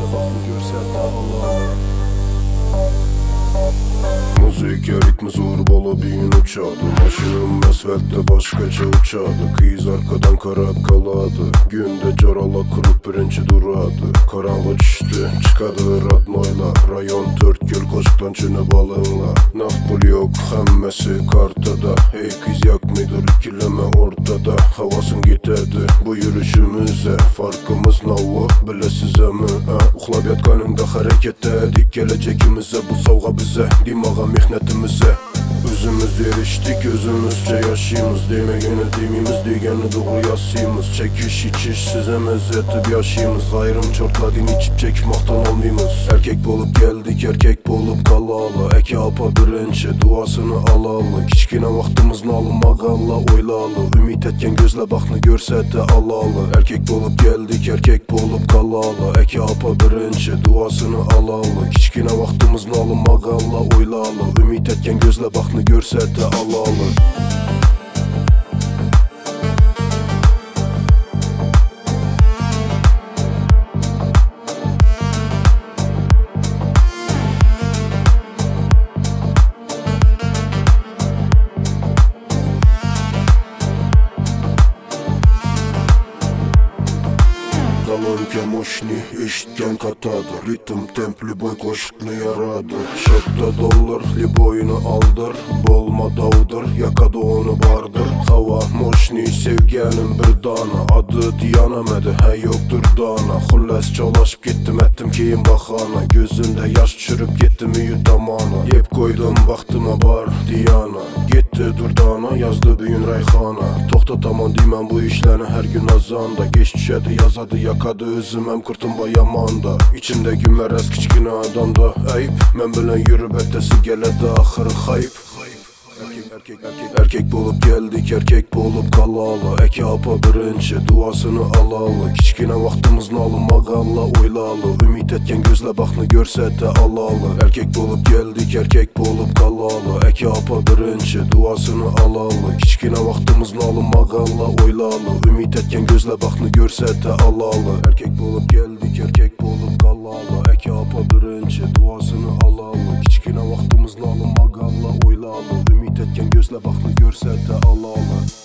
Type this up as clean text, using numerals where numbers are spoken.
baxını görsətdi Allah. Muzika ritmi zorbala büyün uçadı. Maşınım asfaltda başkaça uçadı. Kız arkadan karab kaladı. Günde carala kurup birinci duradı. Karanlık düştü çıkadı radnoyla. Rayon 4 göl koşuktan çöne balığınla. Nakbul yok hemmesi kartada. Hey kız yak mıdır ikileme ortada. Havasın gitedi bu yürüyüşümüze. Farkımız navva bilesize mi? Uxlab yatqanında harekette dik gelecekimize. Bu savğa bize dimağa mihnetimize. Özümüz eriştik özümüzce yaşayımız. Demegene demimiz degeni doğru yasıyımız. Çekiş içiş size mezzetip yaşayımız. Gayrım çortladın içip çekmekten olmayımız. Erkek bolup geldik erkek bolup kalalı. Eki apa birinci duasını alalı. Kiçkine vaxtımız nalıma qalla oylalı. Ümit etken gözle baxını görsətdi alalı. Erkek bolup geldik erkek bolup kalalı. Eki apa birinci duasını alalı. Kiçkine vaxtımız nalıma qalla oylalı. Ümit etken gözle baxını görsətdi alalı. Dalonke moşni eşitken katadır. Ritim templi boy koşuklu yaradı. Şotta dollar liboyunu aldır. Bolma davdır yakada onu bardır. Hava moşni sevgenin bir dana. Adı diyanemədi he yoktur dana. Xullas çalışıp gittim ettim keyin baxana. Gözünde yaş çürüp gittim üyü damana. Yep koydum vaxtıma bar diyana. Gitti durdana yazdı büyün rayxana. Toxtatamam deməm bu işlərini hər gün azanda. Geç düşədi yazadı yakadı özüm hem kurtumba yamanda. İçimde gümerez kiçkine adamda ayıp. Men bilen yürüp ötesi geledi ahırı hayıp. Erkek bolup geldik erkek bolup kalalı. Eki apa birinci duasını alalı. Kiçkine vaxtımız nalıma qalla oylalı. Ümit etken gözle baxını görsətdi alalı. Erkek bolup geldik erkek bolup kalalı. Eki apa birinci duasını alalı. Kiçkine vaxtımız nalıma qalla oylalı. Ümit etken gözle baxını görsətdi alalı. Erkek bolup geldik erkek bolup kalalı. Eki apa birinci duasını alalı. Kiçkine vaxtımız nalıma qalla oylalı. Ümit etken gözle baxını görsətdi alalı.